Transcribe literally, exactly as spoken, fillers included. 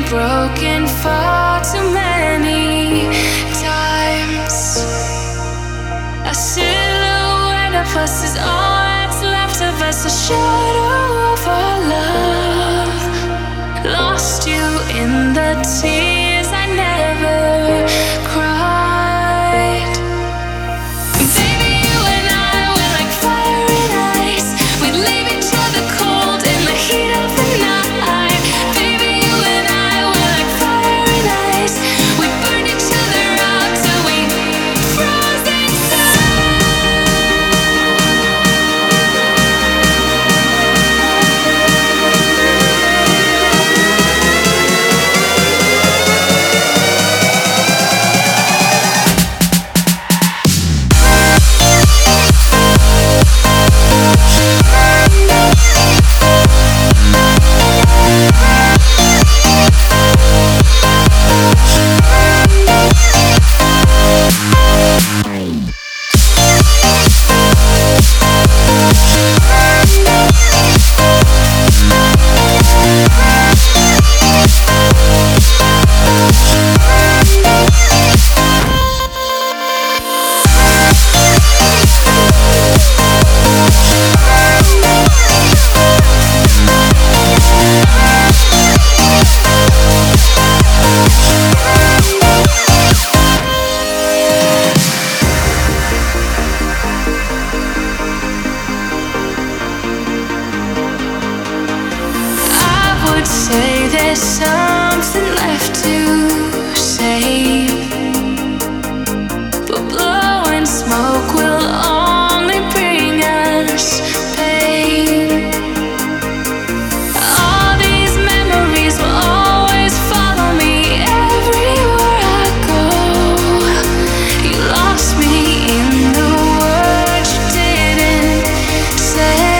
broken far too many times. A silhouette of us is all that's left of us, a shadow of our love. Lost you in the tears I never cried. Baby, you and I were like fire and ice. We'd leave each other cold in the heat of the night. Baby, you and I were like fire and ice. We burned each other out till we froze inside. Say there's something left to say, but blowing smoke will only bring us pain. All these memories will always follow me everywhere I go. You lost me in the words you didn't say.